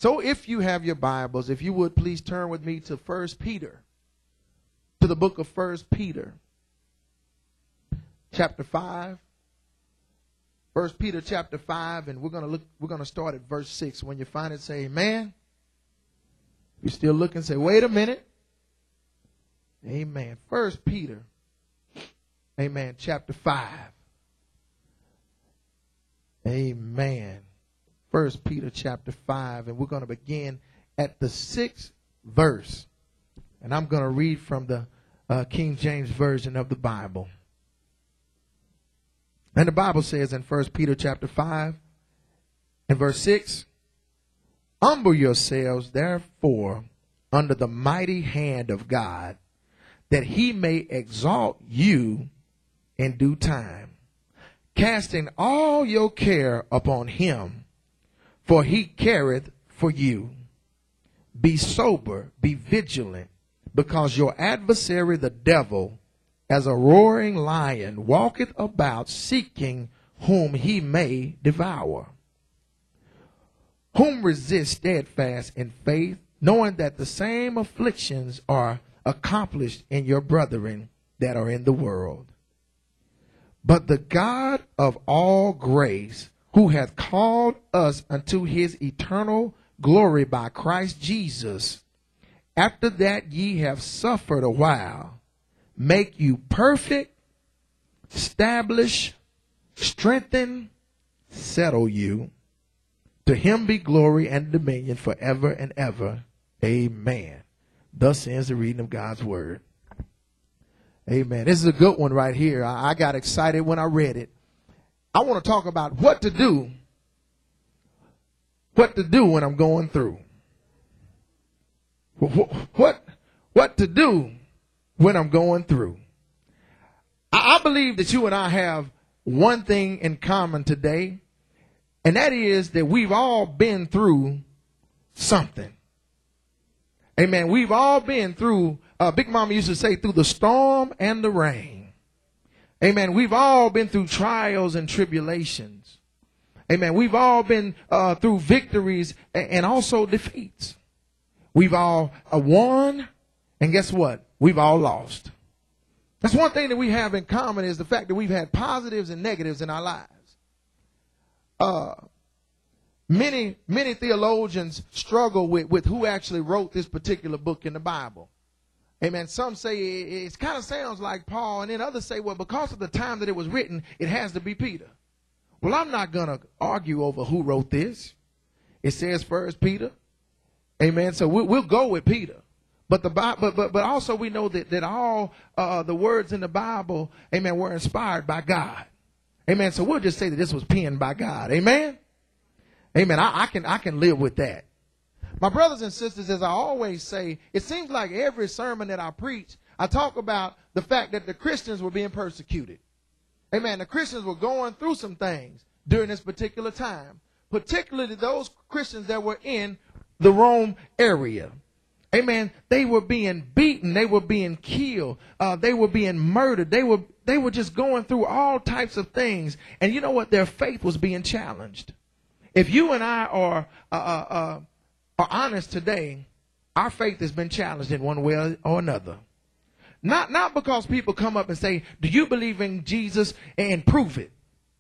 So if you have your Bibles, if you would please turn with me to 1 Peter, to the book of 1 Peter, chapter 5. 1 Peter chapter 5, and we're going to start at verse 6. When you find it, say amen. If you're still looking, say, wait a minute. Amen. 1 Peter, amen, chapter 5. Amen. 1 Peter chapter 5, and we're going to begin at the 6th verse. And I'm going to read from the King James Version of the Bible. And the Bible says in 1 Peter chapter 5 and verse 6, humble yourselves therefore under the mighty hand of God, that he may exalt you in due time, casting all your care upon him, for he careth for you. Be sober, be vigilant, because your adversary the devil, as a roaring lion, walketh about seeking whom he may devour. Whom resist steadfast in faith, knowing that the same afflictions are accomplished in your brethren that are in the world. But the God of all grace, who hath called us unto his eternal glory by Christ Jesus, after that ye have suffered a while, make you perfect, establish, strengthen, settle you. To him be glory and dominion forever and ever. Amen. Thus ends the reading of God's word. Amen. This is a good one right here. I got excited when I read it. I want to talk about what to do when I'm going through. What to do when I'm going through. I believe that you and I have one thing in common today, and that is that we've all been through something. Amen. We've all been through, Big Mama used to say, through the storm and the rain. Amen. We've all been through trials and tribulations. Amen. We've all been through victories and also defeats. We've all won, and guess what? We've all lost. That's one thing that we have in common, is the fact that we've had positives and negatives in our lives. Many theologians struggle with who actually wrote this particular book in the Bible. Amen. Some say it kind of sounds like Paul, and then others say, well, because of the time that it was written, it has to be Peter. Well, I'm not going to argue over who wrote this. It says First Peter. Amen. So we'll go with Peter. But also we know that all the words in the Bible, amen, were inspired by God. Amen. So we'll just say that this was penned by God. Amen. Amen. I can live with that. My brothers and sisters, as I always say, it seems like every sermon that I preach, I talk about the fact that the Christians were being persecuted. Amen. The Christians were going through some things during this particular time, particularly those Christians that were in the Rome area. Amen. They were being beaten. They were being killed. They were being murdered. They were just going through all types of things. And you know what? Their faith was being challenged. If you and I are honest today, our faith has been challenged in one way or another. Not because people come up and say, do you believe in Jesus, and prove it.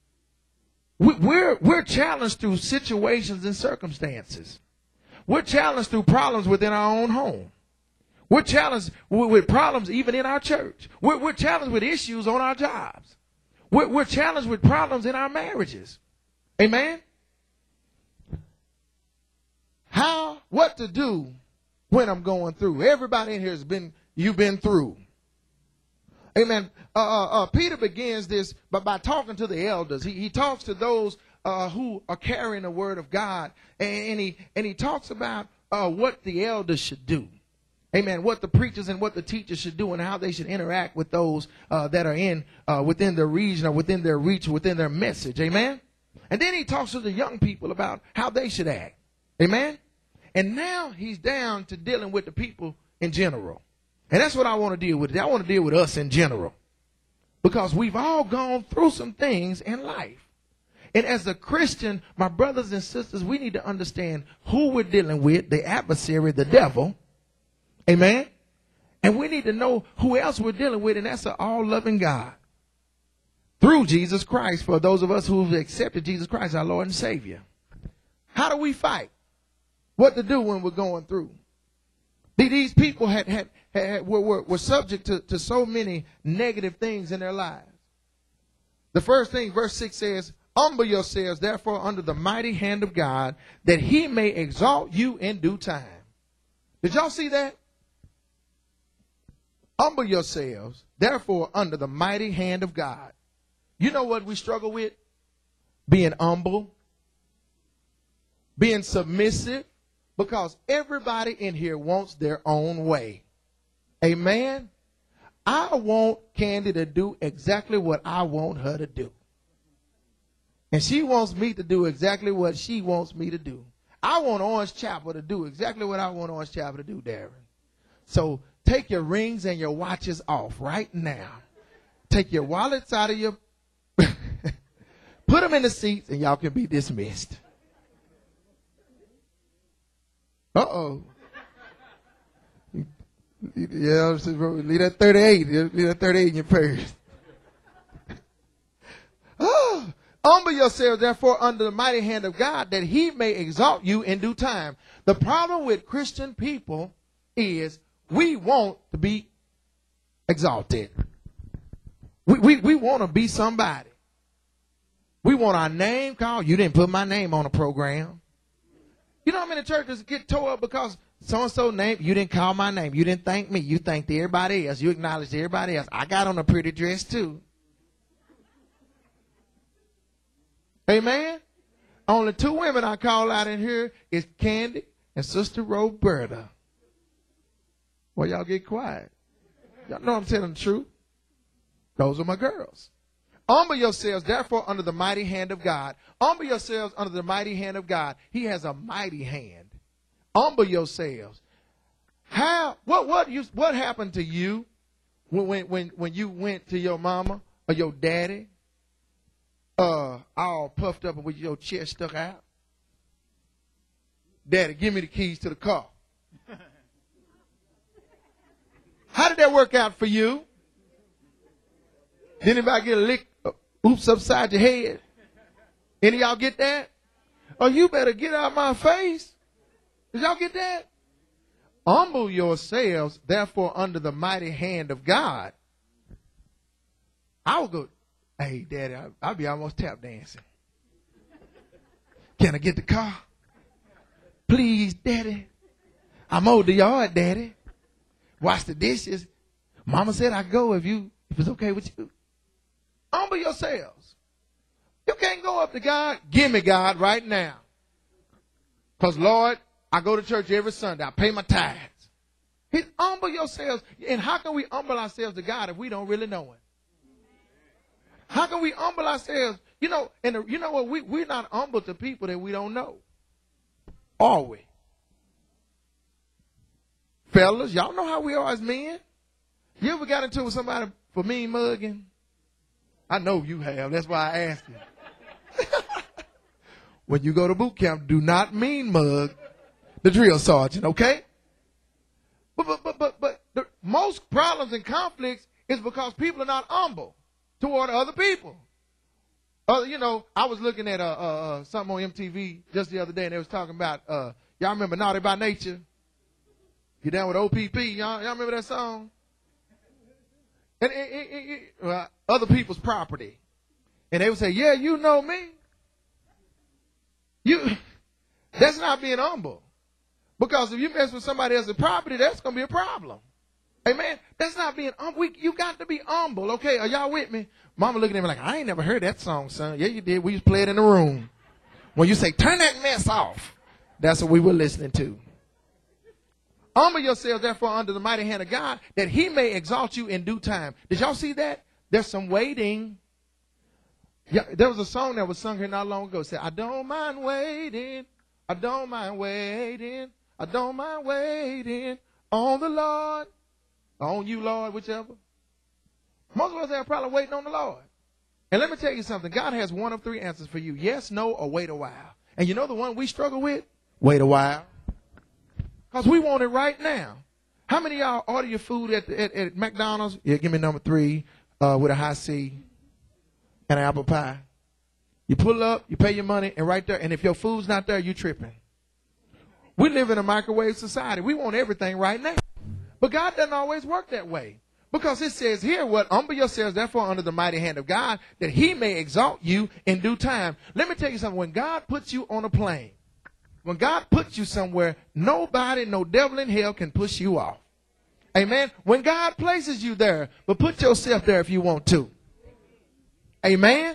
We're challenged through situations and circumstances. We're challenged through problems within our own home. We're challenged with problems even in our church. We're challenged with issues on our jobs. We're challenged with problems in our marriages. Amen? What to do when I'm going through. Everybody in here you've been through. Amen. Peter begins this by talking to the elders. He talks to those who are carrying the word of God, and he talks about what the elders should do. Amen. What the preachers and what the teachers should do, and how they should interact with those that are within their region or within their reach or within their message. Amen. And then he talks to the young people about how they should act. Amen. And now he's down to dealing with the people in general. And that's what I want to deal with. I want to deal with us in general. Because we've all gone through some things in life. And as a Christian, my brothers and sisters, we need to understand who we're dealing with, the adversary, the devil. Amen. And we need to know who else we're dealing with, and that's an all-loving God through Jesus Christ, for those of us who've accepted Jesus Christ, our Lord and Savior. How do we fight? What to do when we're going through? These people were subject to so many negative things in their lives. The first thing, verse 6 says, humble yourselves, therefore, under the mighty hand of God, that he may exalt you in due time. Did y'all see that? Humble yourselves, therefore, under the mighty hand of God. You know what we struggle with? Being humble, being submissive, because everybody in here wants their own way. Amen? I want Candy to do exactly what I want her to do. And she wants me to do exactly what she wants me to do. I want Orange Chapel to do exactly what I want Orange Chapel to do, Darren. So take your rings and your watches off right now. Take your wallets out of your... Put them in the seats and y'all can be dismissed. Uh-oh. Yeah, leave that 38. Leave that 38 in your purse. Oh, humble yourselves, therefore, under the mighty hand of God, that he may exalt you in due time. The problem with Christian people is we want to be exalted. We want to be somebody. We want our name called. You didn't put my name on a program. You know how many churches get tore up because so-and-so name, you didn't call my name. You didn't thank me. You thanked everybody else. You acknowledged everybody else. I got on a pretty dress too. Amen? Only two women I call out in here is Candy and Sister Roberta. Well, y'all get quiet. Y'all know I'm telling the truth. Those are my girls. Humble yourselves, therefore, under the mighty hand of God. Humble yourselves under the mighty hand of God. He has a mighty hand. Humble yourselves. What happened to you when you went to your mama or your daddy, all puffed up and with your chest stuck out? Daddy, give me the keys to the car. How did that work out for you? Did anybody get a lick? Oops, upside your head. Any of y'all get that? Oh, you better get out of my face. Did y'all get that? Humble yourselves, therefore, under the mighty hand of God. I will go, hey, Daddy, I'll be almost tap dancing. Can I get the car? Please, Daddy. I'm over the yard, Daddy. Wash the dishes. Mama said I go if it's okay with you. Humble yourselves. You can't go up to God. Give me God right now. Because, Lord, I go to church every Sunday. I pay my tithes. Humble yourselves. And how can we humble ourselves to God if we don't really know Him? How can we humble ourselves? You know, and you know what? We're not humble to people that we don't know. Are we? Fellas, y'all know how we are as men. You ever got into it with somebody for mean mugging? I know you have. That's why I asked you. When you go to boot camp, do not mean mug the drill sergeant, okay? But the most problems and conflicts is because people are not humble toward other people. You know, I was looking at something on MTV just the other day, and they was talking about, y'all remember Naughty by Nature? You down with OPP? Y'all remember that song? And other people's property. And they would say, yeah, you know me. That's not being humble. Because if you mess with somebody else's property, that's going to be a problem. Amen. That's not being humble. You got to be humble. Okay, are y'all with me? Mama looking at me like, I ain't never heard that song, son. Yeah, you did. We used to play it in the room. When you say, turn that mess off, that's what we were listening to. Humble yourselves, therefore, under the mighty hand of God, that he may exalt you in due time. Did y'all see that? There's some waiting. Yeah, there was a song that was sung here not long ago. It said, I don't mind waiting. I don't mind waiting. I don't mind waiting on the Lord. On you, Lord, whichever. Most of us have a problem waiting on the Lord. And let me tell you something. God has one of three answers for you. Yes, no, or wait a while. And you know the one we struggle with? Wait a while. Because we want it right now. How many of y'all order your food at McDonald's? Yeah, give me number 3 with a high C and an apple pie. You pull up, you pay your money, and right there. And if your food's not there, you tripping. We live in a microwave society. We want everything right now. But God doesn't always work that way. Because it says here, what humble yourselves therefore under the mighty hand of God, that he may exalt you in due time. Let me tell you something. When God puts you on a plane, when God puts you somewhere, nobody, no devil in hell can push you off. Amen. When God places you there, but put yourself there if you want to. Amen.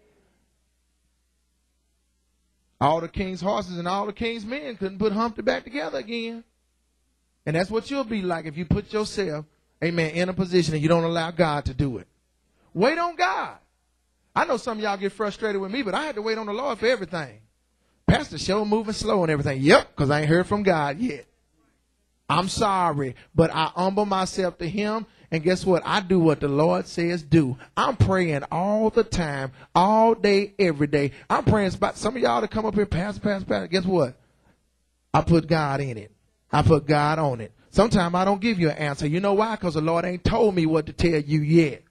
All the king's horses and all the king's men couldn't put Humpty back together again. And that's what you'll be like if you put yourself, amen, in a position and you don't allow God to do it. Wait on God. I know some of y'all get frustrated with me, but I had to wait on the Lord for everything. Pastor, show moving slow and everything. Yep, because I ain't heard from God yet. I'm sorry, but I humble myself to him. And guess what? I do what the Lord says do. I'm praying all the time, all day, every day. I'm praying about some of y'all to come up here, Pastor. Guess what? I put God in it. I put God on it. Sometimes I don't give you an answer. You know why? Because the Lord ain't told me what to tell you yet.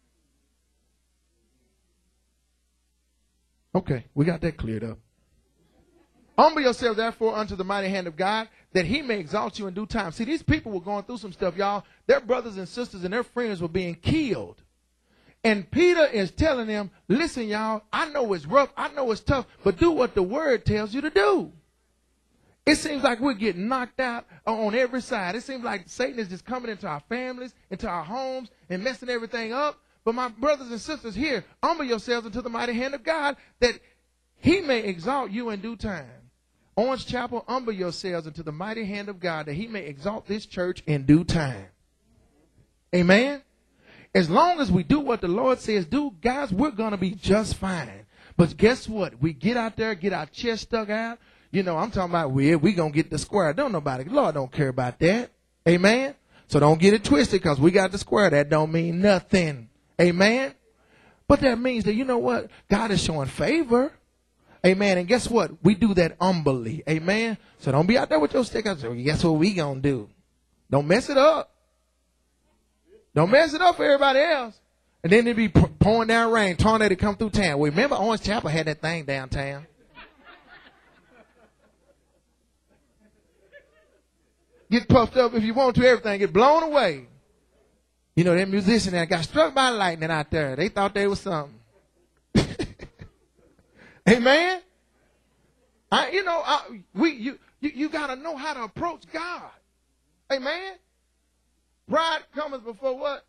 Okay, we got that cleared up. Humble yourself, therefore, unto the mighty hand of God, that he may exalt you in due time. See, these people were going through some stuff, y'all. Their brothers and sisters and their friends were being killed. And Peter is telling them, listen, y'all, I know it's rough. I know it's tough, but do what the word tells you to do. It seems like we're getting knocked out on every side. It seems like Satan is just coming into our families, into our homes, and messing everything up. But my brothers and sisters here, humble yourselves into the mighty hand of God, that he may exalt you in due time. Orange Chapel, humble yourselves into the mighty hand of God, that he may exalt this church in due time. Amen? As long as we do what the Lord says do, guys, we're going to be just fine. But guess what? We get out there, get our chest stuck out. You know, I'm talking about we going to get the square. Don't nobody, Lord don't care about that. Amen? So don't get it twisted because we got the square. That don't mean nothing. Amen? But that means that, you know what? God is showing favor. Amen. And guess what? We do that humbly. Amen. So don't be out there with your stick out. So guess what we going to do? Don't mess it up. Don't mess it up for everybody else. And then it be pouring down rain, tornado come through town. Well, remember Orange Chapel had that thing downtown. Get puffed up if you want to, everything get blown away. You know, that musician that got struck by lightning out there. They thought they was something. Amen. You got to know how to approach God. Amen. Pride comes before what?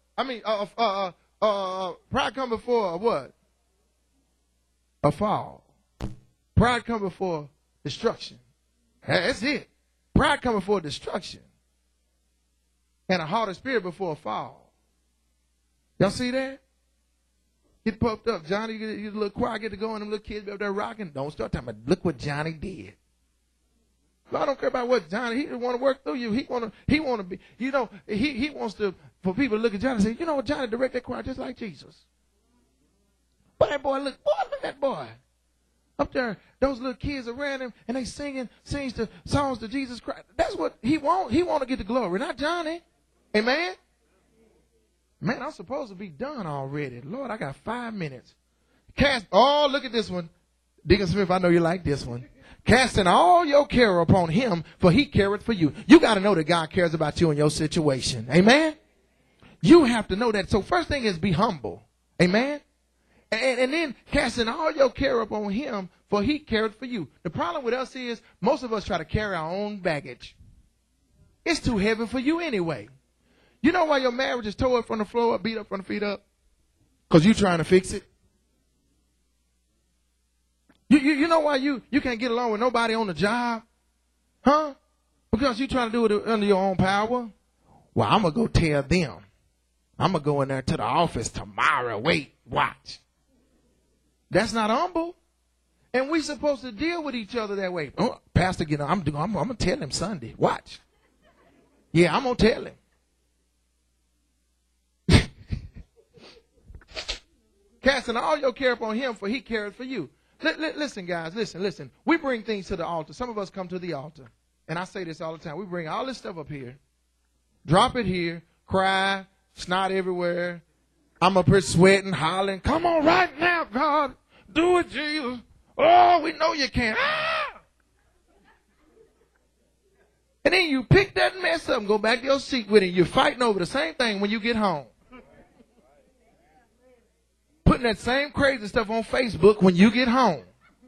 Pride comes before what? A fall. Pride comes before destruction. That's it. Pride comes before destruction. And a haughty spirit before a fall. Y'all see that? Get puffed up. Johnny, you little choir get to go and them little kids be up there rocking. Don't start talking about, look what Johnny did. Well, I don't care about what Johnny, he want to work through you. He want to be, you know, he wants to, for people to look at Johnny and say, you know what, Johnny direct that choir just like Jesus. But that boy, look at that boy. Up there, those little kids around him, and they sings the songs to Jesus Christ. That's what he want. He want to get the glory, not Johnny. Amen? Man, I'm supposed to be done already. Lord, I got 5 minutes. Look at this one. Deacon Smith, I know you like this one. Casting all your care upon him, for he careth for you. You got to know that God cares about you and your situation. Amen? You have to know that. So first thing is be humble. Amen? And then casting all your care upon him, for he careth for you. The problem with us is most of us try to carry our own baggage. It's too heavy for you anyway. You know why your marriage is tore up from the floor up, beat up from the feet up? Because you're trying to fix it. You know why you can't get along with nobody on the job? Huh? Because you're trying to do it under your own power? Well, I'm going to go tell them. I'm going to go in there to the office tomorrow. Wait, watch. That's not humble. And we're supposed to deal with each other that way. Oh, Pastor, I'm going to tell him Sunday. Watch. Yeah, I'm going to tell him. Casting all your care upon him, for he cares for you. Listen, guys, listen. We bring things to the altar. Some of us come to the altar. And I say this all the time. We bring all this stuff up here. Drop it here. Cry. Snot everywhere. I'm up here sweating, hollering. Come on right now, God. Do it, Jesus. Oh, we know you can. Ah! And then you pick that mess up and go back to your seat with it. You're fighting over the same thing when you get home. Putting that same crazy stuff on Facebook when you get home.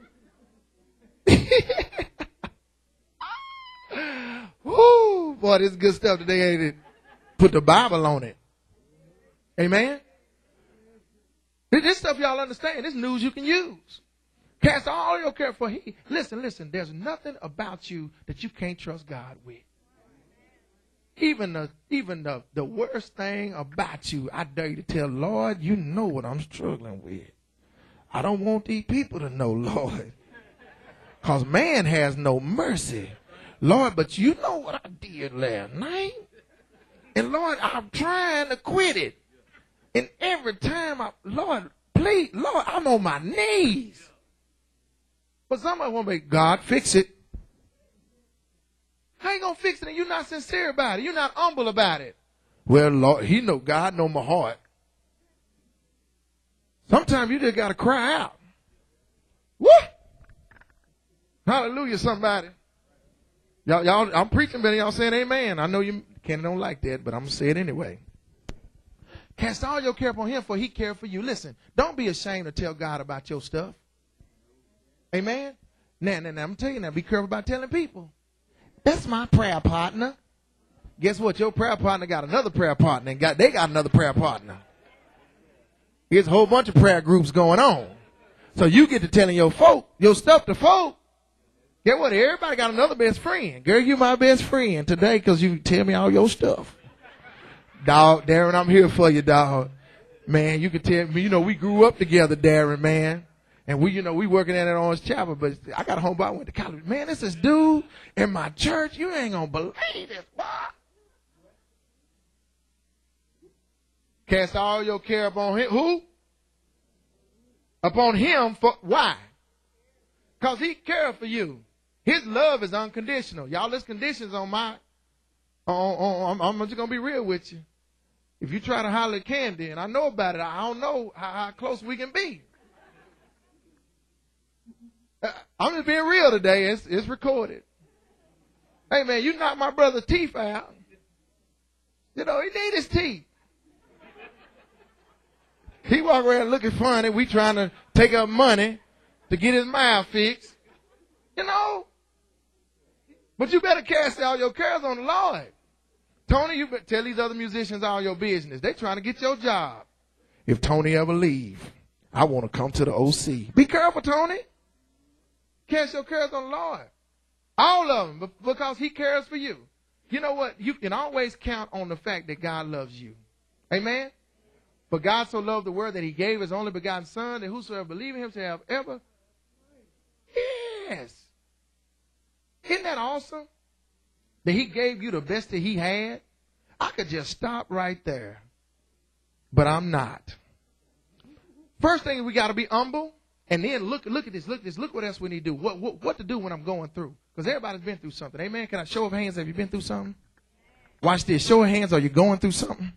Woo, boy, this is good stuff today, ain't it? Put the Bible on it. Amen? This stuff y'all understand. This news you can use. Cast all your care for he. Listen. There's nothing about you that you can't trust God with. Even the worst thing about you, I dare you to tell, Lord, you know what I'm struggling with. I don't want these people to know, Lord. Because man has no mercy. Lord, but you know what I did last night. And Lord, I'm trying to quit it. And every time Lord, please, Lord, I'm on my knees. But somebody want to make God fix it. How you going to fix it and you're not sincere about it? You're not humble about it. Well, Lord, God know my heart. Sometimes you just got to cry out. What? Hallelujah, somebody. Y'all, I'm preaching, but y'all saying amen. I know you don't like that, but I'm going to say it anyway. Cast all your care upon him, for he cares for you. Listen, don't be ashamed to tell God about your stuff. Amen? Now, I'm going to tell you now, be careful about telling people. That's my prayer partner. Guess what? Your prayer partner got another prayer partner, and they got another prayer partner. Here's a whole bunch of prayer groups going on. So you get to telling your stuff to folk. Get what? Everybody got another best friend. Girl, you my best friend today because you tell me all your stuff. Dog, Darren, I'm here for you, dog. Man, you can tell me, we grew up together, Darren, man. And we working at Orange Chapel, but I got a homeboy I went to college. Man, this dude in my church. You ain't going to believe this, boy. Cast all your care upon him. Who? Upon him. Why? Because he cares for you. His love is unconditional. Y'all, there's conditions on I'm just going to be real with you. If you try to holler at Candy, and I know about it, I don't know how close we can be. I'm just being real today. It's recorded. Hey, man, you knocked my brother's teeth out. He need his teeth. He walk around looking funny. We trying to take up money to get his mouth fixed. But you better cast all your cares on the Lord. Tony, you better tell these other musicians all your business. They trying to get your job. If Tony ever leave, I want to come to the OC. Be careful, Tony. Cast your cares on the Lord. All of them, because he cares for you. You know what? You can always count on the fact that God loves you. Amen? For God so loved the world that he gave his only begotten son, that whosoever believe in him shall have ever. Yes. Isn't that awesome? That he gave you the best that he had. I could just stop right there. But I'm not. First thing, we got to be humble. And then look at this. Look what else we need to do. What to do when I'm going through. Because everybody's been through something. Amen. Can I show of hands? Have you been through something? Watch this. Show of hands. Are you going through something?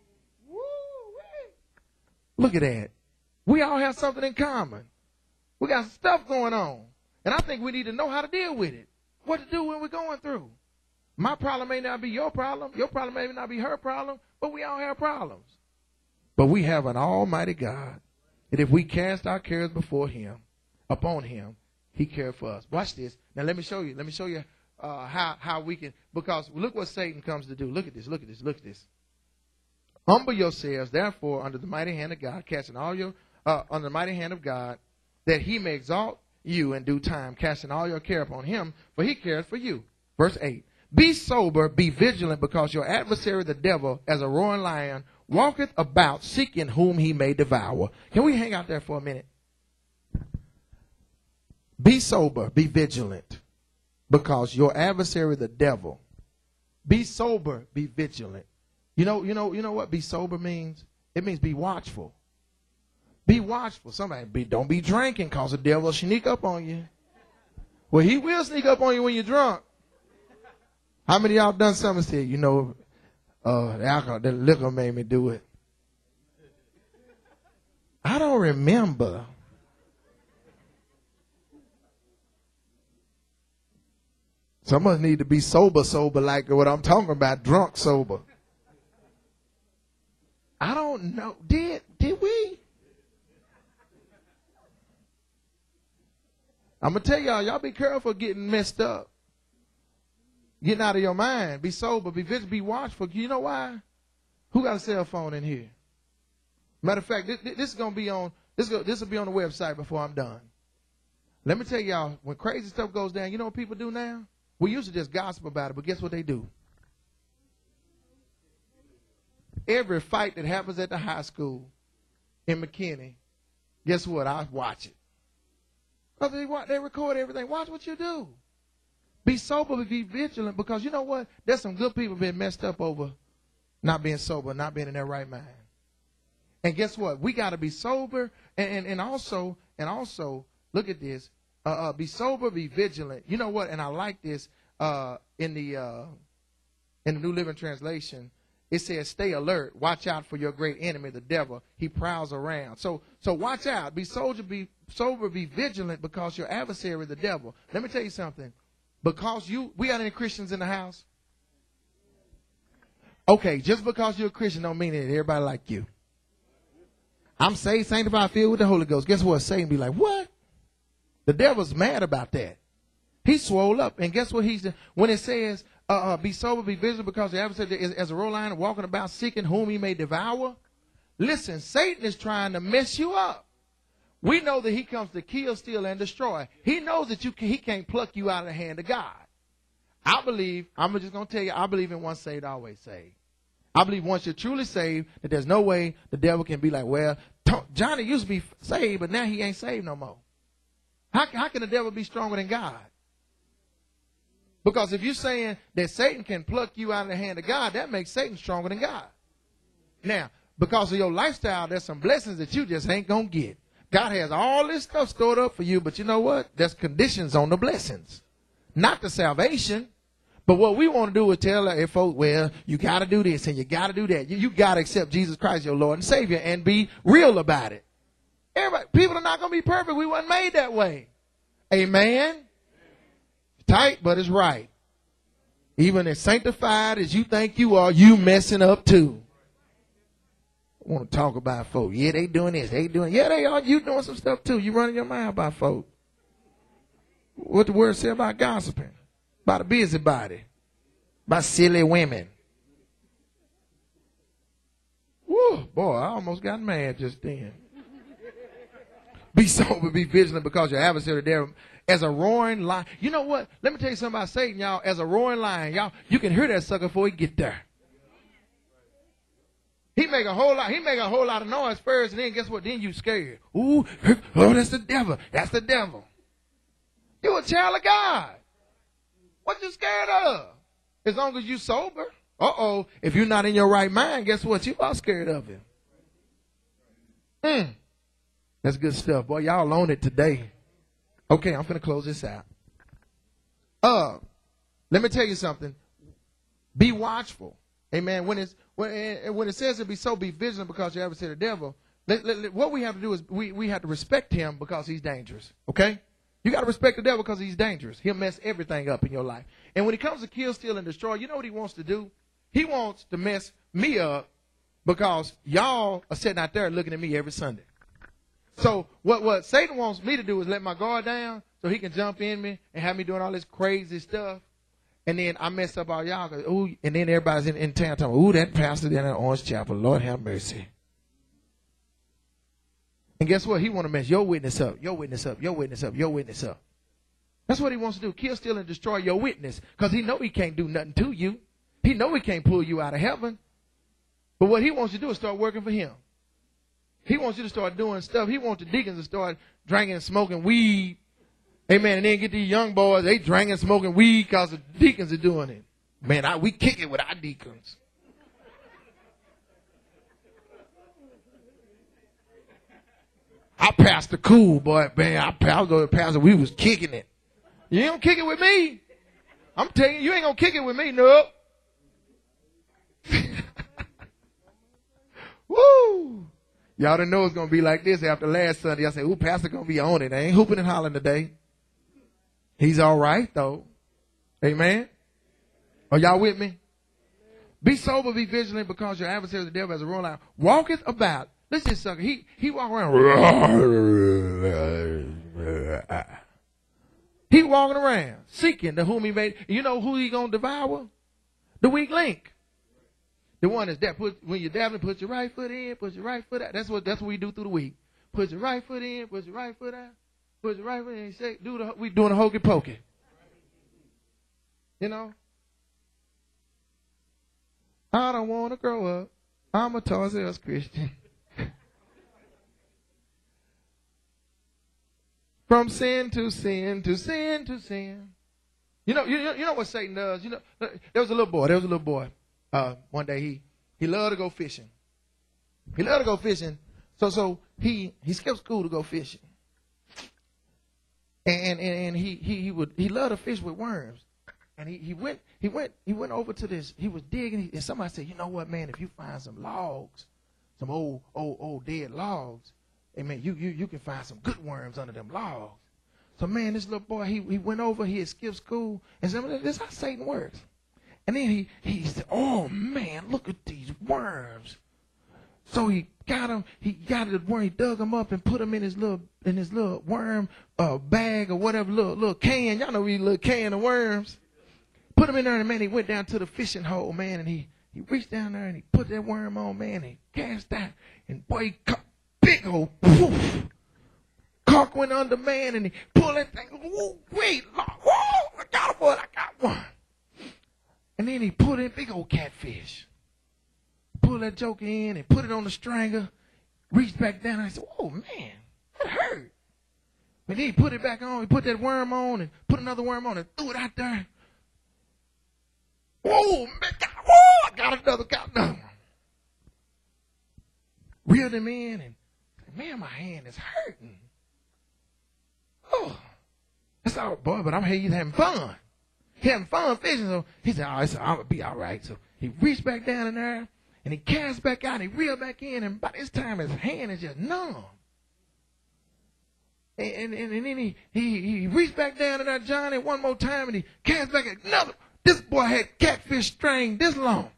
Look at that. We all have something in common. We got stuff going on. And I think we need to know how to deal with it. What to do when we're going through. My problem may not be your problem. Your problem may not be her problem. But we all have problems. But we have an almighty God. And if we cast our cares before him, upon him, he cares for us. Watch this. Now let me show you. How we can, because look what Satan comes to do. Look at this. Humble yourselves, therefore, under the mighty hand of God, casting all your, under the mighty hand of God, that he may exalt you in due time, casting all your care upon him, for he cares for you. Verse 8. Be sober, be vigilant, because your adversary, the devil, as a roaring lion, walketh about seeking whom he may devour. Can we hang out there for a minute? Be sober, be vigilant, because your adversary, the devil. Be sober, be vigilant. You know what be sober means? It means be watchful. Be watchful. Don't be drinking because the devil will sneak up on you. Well, he will sneak up on you when you're drunk. How many of y'all done something and said, you know, the liquor made me do it? I don't remember. Some of us need to be sober like what I'm talking about, drunk sober. I don't know. Did we? I'm going to tell y'all be careful getting messed up. Getting out of your mind. Be sober, be vigilant, be watchful. You know why? Who got a cell phone in here? Matter of fact, this is going to be on, this will be on the website before I'm done. Let me tell y'all, when crazy stuff goes down, you know what people do now? We used to just gossip about it, but guess what they do? Every fight that happens at the high school in McKinney, guess what? I watch it. They record everything. Watch what you do. Be sober, but be vigilant, because you know what? There's some good people being messed up over not being sober, not being in their right mind. And guess what? We got to be sober and also look at this. Be sober, be vigilant. You know what? And I like this in the New Living Translation. It says, stay alert. Watch out for your great enemy, the devil. He prowls around. So watch out. Be sober, be vigilant, because your adversary, the devil. Let me tell you something. Because we got any Christians in the house? Okay, just because you're a Christian don't mean that everybody like you. I'm saved, sanctified, filled with the Holy Ghost. Guess what? Satan be like, what? The devil's mad about that. He swole up. And guess what he's doing? When it says, be sober, be vigilant, because the adversary is as a roaring lion walking about seeking whom he may devour. Listen, Satan is trying to mess you up. We know that he comes to kill, steal, and destroy. He knows that he can't pluck you out of the hand of God. I'm just going to tell you, I believe in once saved, always saved. I believe once you're truly saved, that there's no way the devil can be like, well, Johnny used to be saved, but now he ain't saved no more. How can the devil be stronger than God? Because if you're saying that Satan can pluck you out of the hand of God, that makes Satan stronger than God. Now, because of your lifestyle, there's some blessings that you just ain't going to get. God has all this stuff stored up for you, but you know what? There's conditions on the blessings, not the salvation. But what we want to do is tell folks, well, you got to do this and you got to do that. You got to accept Jesus Christ, your Lord and Savior, and be real about it. People are not going to be perfect. We weren't made that way. Amen. Tight, but it's right. Even as sanctified as you think you are, you messing up too. I want to talk about folks. Yeah, they doing this. Yeah, they are. You doing some stuff too. You running your mind about folks. What the word say about gossiping? About a busybody. About silly women. Woo, boy, I almost got mad just then. Be sober, be vigilant, because your adversary there as a roaring lion. You know what? Let me tell you something about Satan, y'all. As a roaring lion, y'all, you can hear that sucker before he get there. He make a whole lot of noise first, and then guess what? Then you scared. Ooh, oh, that's the devil. That's the devil. You a child of God. What you scared of? As long as you sober. If you're not in your right mind, guess what? You are scared of him. That's good stuff. Boy, y'all on it today. Okay, I'm going to close this out. Let me tell you something. Be watchful. Amen. When it says to be so, be vigilant, because you ever say the devil, what we have to do is we have to respect him because he's dangerous. Okay? You got to respect the devil because he's dangerous. He'll mess everything up in your life. And when he comes to kill, steal, and destroy, you know what he wants to do? He wants to mess me up because y'all are sitting out there looking at me every Sunday. So what Satan wants me to do is let my guard down so he can jump in me and have me doing all this crazy stuff. And then I mess up all y'all. Ooh, and then everybody's in town talking, ooh, that pastor down at Orange Chapel. Lord have mercy. And guess what? He want to mess your witness up, your witness up, your witness up, your witness up. That's what he wants to do. Kill, steal, and destroy your witness. Because he know he can't do nothing to you. He know he can't pull you out of heaven. But what he wants you to do is start working for him. He wants you to start doing stuff. He wants the deacons to start drinking and smoking weed. Amen. And then get these young boys, they drinking and smoking weed because the deacons are doing it. Man, we kick it with our deacons. I pastor cool, boy. Man, I was going to pastor. We was kicking it. You ain't gonna kick it with me. I'm telling you, you ain't gonna kick it with me, no. Woo! Y'all didn't know it's gonna be like this after last Sunday. I said, ooh, pastor gonna be on it. They ain't hooping and hollering today. He's all right, though. Amen. Are y'all with me? Be sober, be vigilant, because your adversary, the devil, as a roaring lion, walketh about. Listen, sucker. He walk around. He walking around seeking the whom he made. You know who he gonna devour? The weak link. The one that's that when you're dabbling, put your right foot in, put your right foot out. That's what we do through the week. Put your right foot in, put your right foot out, put your right foot in. Shake. We doing a hokey pokey. You know. I don't want to grow up. I'm a Toys R Us Christian. From sin to sin to sin to sin. You know what Satan does? You know, there was a little boy. One day he loved to go fishing. So he skipped school to go fishing. And he loved to fish with worms. And he went over to this. He was digging, and somebody said, you know what, man? If you find some logs, some old dead logs, hey man, you can find some good worms under them logs. So man, this little boy, he went over. He had skipped school, and said, this is how Satan works. And then he said, oh man, look at these worms. So he got the worm. He dug them up and put them in his little worm bag or whatever, little can. Y'all know these little can of worms. Put them in there, and man, he went down to the fishing hole, man, and he reached down there and he put that worm on, man, and he cast out, and boy, he caught big old poof. Cork went under, man, and he pulled that thing. Whoa, wait, whoa, I got a boy, I got one. And then he put in big old catfish. Pulled that joker in and put it on the stringer. Reached back down and I said, oh man, that hurt. But then he put it back on. He put that worm on and put another worm on and threw it out there. Whoa, man, I got another one. Reeled him in and said, man, my hand is hurting. Oh, that's all right, boy, but I'm here, he's having fun. He having fun fishing. So he said, oh, I'm going to be all right. So he reached back down in there and he cast back out and he reeled back in. And by this time, his hand is just numb. And then he reached back down in there, Johnny, one more time, and he cast back another. This boy had catfish string this long.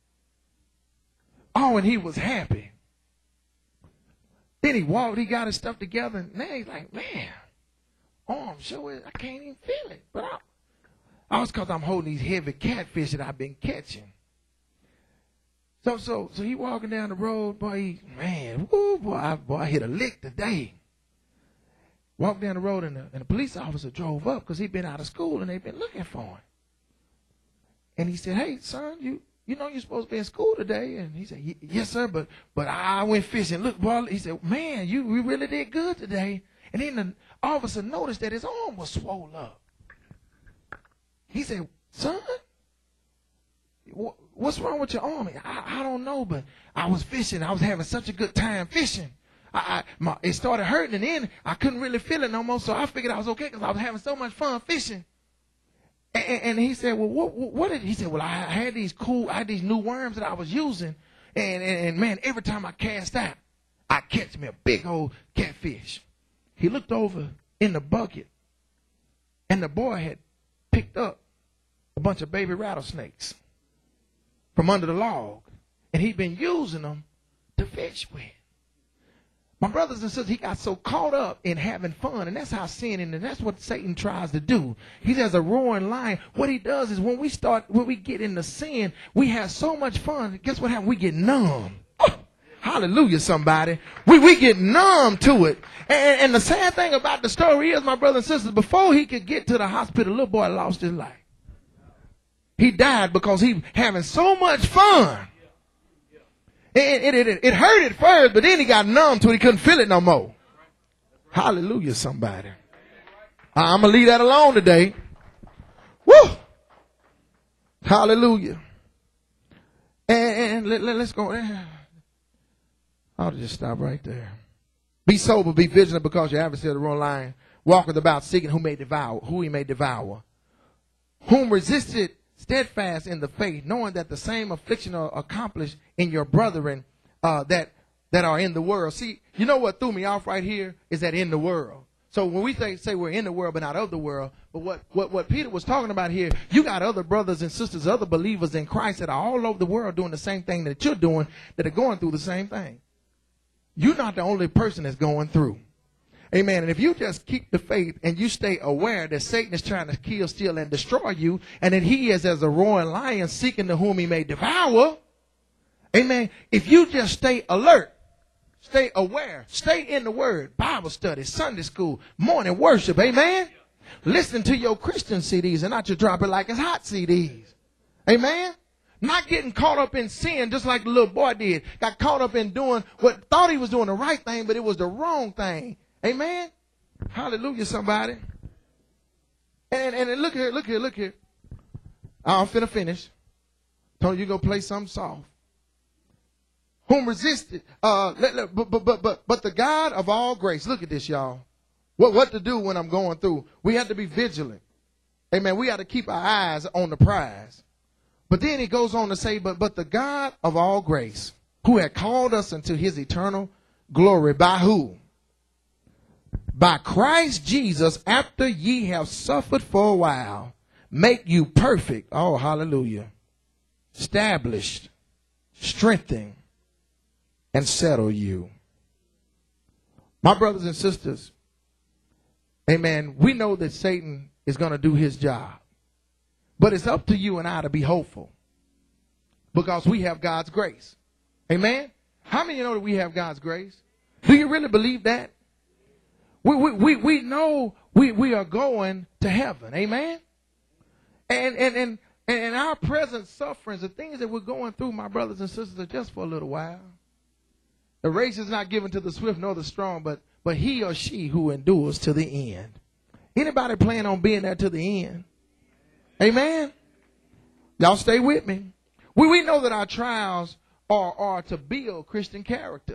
Oh, and he was happy. Then he walked, he got his stuff together, and now he's like, man, I'm sure I can't even feel it. But I was because I'm holding these heavy catfish that I've been catching. So he walking down the road, boy, I hit a lick today. Walked down the road, and the police officer drove up because he'd been out of school, and they'd been looking for him. And he said, hey, son, you know you're supposed to be in school today. And he said, yes, sir, but I went fishing. Look, boy, he said, man, we really did good today. And then the officer noticed that his arm was swollen up. He said, son, what's wrong with your arm? I don't know, but I was fishing. I was having such a good time fishing. It started hurting, and then I couldn't really feel it no more, so I figured I was okay because I was having so much fun fishing. And he said, well, what did he said? Well, I had these new worms that I was using, and man, every time I cast out, I catch me a big old catfish. He looked over in the bucket, and the boy had picked up a bunch of baby rattlesnakes from under the log, and he'd been using them to fish with. My brothers and sisters, he got so caught up in having fun, and that's how sin, and that's what Satan tries to do. He's as a roaring lion. What he does is when we get into sin, we have so much fun. Guess what happens? We get numb. Oh, hallelujah, somebody. We get numb to it. And the sad thing about the story is, my brothers and sisters, before he could get to the hospital, the little boy lost his life. He died because he having so much fun. It hurt at first, but then he got numb to it. He couldn't feel it no more. Hallelujah, somebody. I'm going to leave that alone today. Woo! Hallelujah. And let's go. I'll just stop right there. Be sober, be vigilant, because your adversary, the roaring lion, walketh about seeking who he may devour. Whom resisted steadfast in the faith, knowing that the same affliction are accomplished in your brethren that are in the world. See, you know what threw me off right here is that in the world. So when we say we're in the world but not of the world, but what Peter was talking about here, you got other brothers and sisters, other believers in Christ that are all over the world doing the same thing that you're doing, that are going through the same thing. You're not the only person that's going through. Amen. And if you just keep the faith and you stay aware that Satan is trying to kill, steal, and destroy you, and that he is as a roaring lion seeking to whom he may devour, amen, if you just stay alert, stay aware, stay in the word, Bible study, Sunday school, morning worship, amen. Listen to your Christian CDs and not your drop it like it's hot CDs. Amen. Not getting caught up in sin just like the little boy did. Got caught up in doing what thought he was doing the right thing, but it was the wrong thing. Amen. Hallelujah, somebody. And look here. I'm finna finish. Tony, you go play something soft. Whom resisted, but the God of all grace. Look at this, y'all. What to do when I'm going through? We have to be vigilant. Amen. We got to keep our eyes on the prize. But then he goes on to say, but the God of all grace, who had called us into his eternal glory, by who? By Christ Jesus, after ye have suffered for a while, make you perfect. Oh, hallelujah. Established, strengthened, and settle you. My brothers and sisters, amen, we know that Satan is going to do his job. But it's up to you and I to be hopeful, because we have God's grace. Amen? How many of you know that we have God's grace? Do you really believe that? We know we are going to heaven. Amen? And our present sufferings, the things that we're going through, my brothers and sisters, are just for a little while. The race is not given to the swift nor the strong, but he or she who endures to the end. Anybody plan on being there to the end? Amen? Y'all stay with me. We know that our trials are to build Christian character.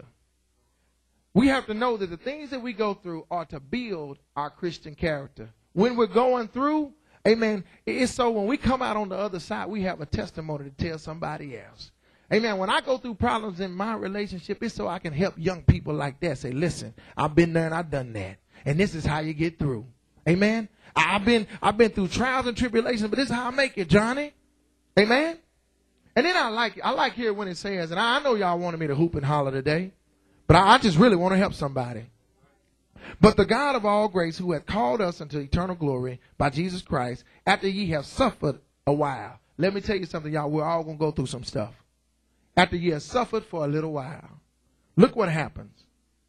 We have to know that the things that we go through are to build our Christian character. When we're going through, amen, it's so when we come out on the other side, we have a testimony to tell somebody else. Amen. When I go through problems in my relationship, it's so I can help young people like that say, listen, I've been there and I've done that. And this is how you get through. Amen. I've been through trials and tribulations, but this is how I make it, Johnny. Amen. And then I like here when it says, and I know y'all wanted me to hoop and holler today, but I just really want to help somebody. But the God of all grace, who hath called us unto eternal glory by Jesus Christ, after ye have suffered a while. Let me tell you something, y'all. We're all going to go through some stuff. After ye have suffered for a little while. Look what happens.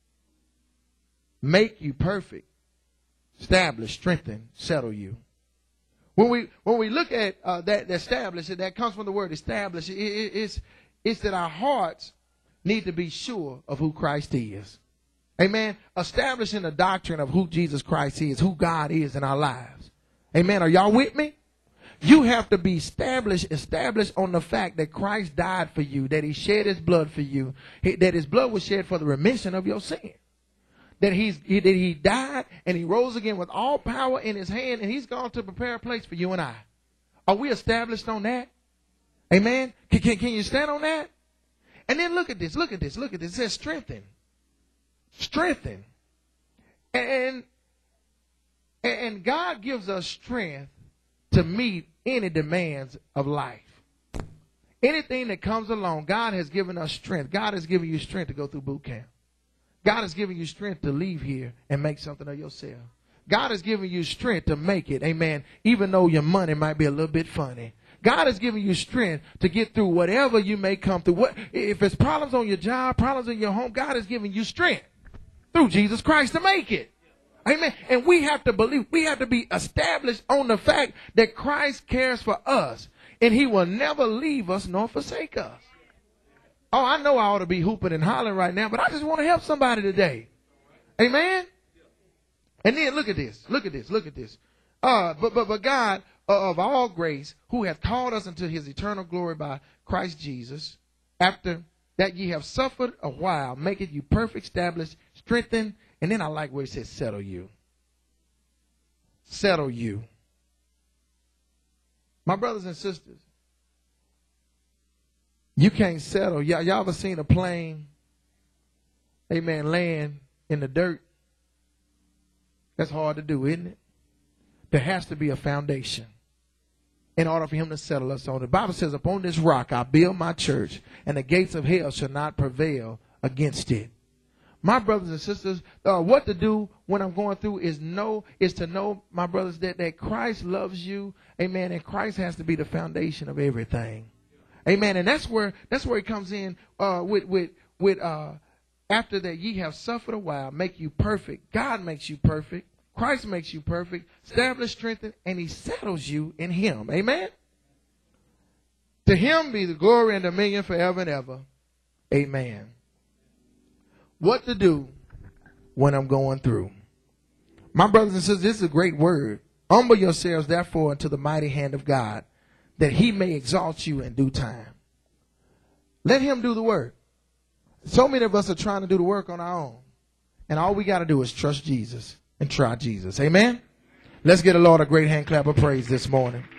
Make you perfect. Establish, strengthen, settle you. When we look at that establish, that comes from the word establish. It's that our hearts need to be sure of who Christ is. Amen. Establishing the doctrine of who Jesus Christ is, who God is in our lives. Amen. Are y'all with me? You have to be established on the fact that Christ died for you, that he shed his blood for you, that his blood was shed for the remission of your sin. That he died and he rose again with all power in his hand, and he's gone to prepare a place for you and I. Are we established on that? Amen. Can you stand on that? And then look at this. It says strengthen. Strengthen. And God gives us strength to meet any demands of life. Anything that comes along, God has given us strength. God has given you strength to go through boot camp. God has given you strength to leave here and make something of yourself. God has given you strength to make it, amen, even though your money might be a little bit funny. God has given you strength to get through whatever you may come through. If it's problems on your job, problems in your home, God has given you strength through Jesus Christ to make it. Amen. And we have to believe, we have to be established on the fact that Christ cares for us and he will never leave us nor forsake us. Oh, I know I ought to be hooping and hollering right now, but I just want to help somebody today. Amen. And then look at this. But God of all grace, who hath called us into his eternal glory by Christ Jesus, after that ye have suffered a while, maketh you perfect, established, strengthened. And then I like where it says settle you. Settle you. My brothers and sisters, you can't settle. Y'all ever seen a plane, amen, land in the dirt? That's hard to do, isn't it? There has to be a foundation in order for him to settle us on. The Bible says, upon this rock I build my church, and the gates of hell shall not prevail against it. My brothers and sisters, what to do when I'm going through is to know, my brothers, that Christ loves you, amen, and Christ has to be the foundation of everything. Amen. And that's where it comes in with after that ye have suffered a while, make you perfect. God makes you perfect. Christ makes you perfect, established, strengthened, and he settles you in him. Amen. To him be the glory and dominion forever and ever. Amen. What to do when I'm going through. My brothers and sisters, this is a great word. Humble yourselves, therefore, unto the mighty hand of God, that he may exalt you in due time. Let him do the work. So many of us are trying to do the work on our own. And all we got to do is trust Jesus and try Jesus. Amen? Let's get the Lord a great hand clap of praise this morning.